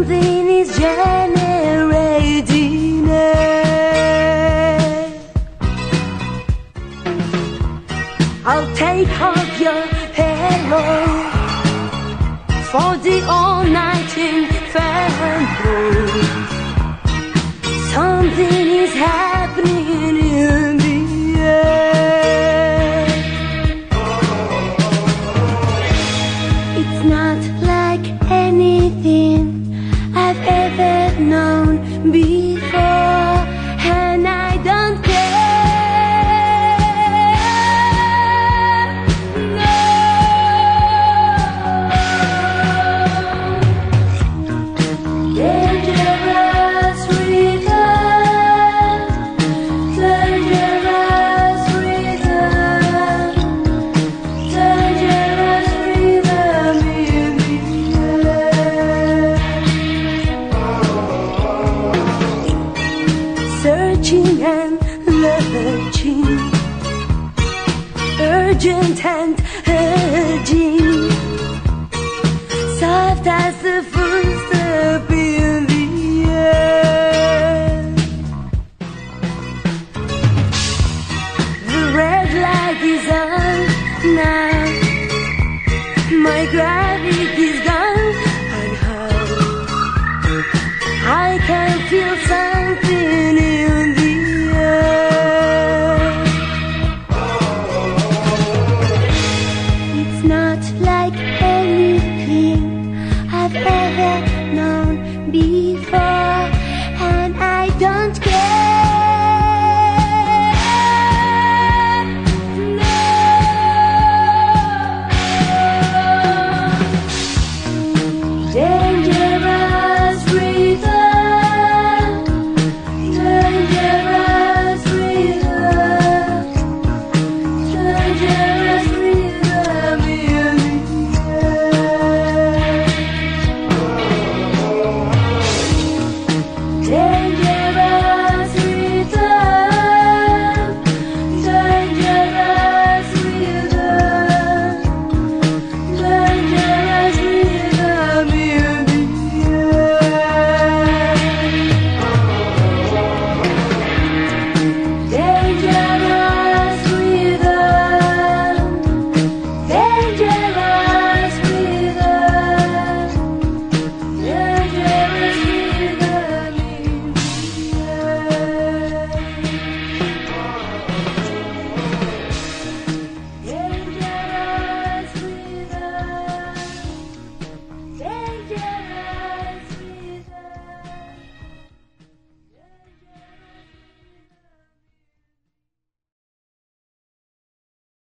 something is generating it. I'll take off your halo for the all-nighting fanboy. Something is happening in the air. It's not like anything I've ever known before, and I don't care. No. Dangerous rhythm, dangerous rhythm, dangerous rhythm in the air. Searching and lurching, urgent and urging, soft as the footstep in the air. The red light is on now, my gravity is gone, and how I can feel something in the air. It's not like anything I've ever known before.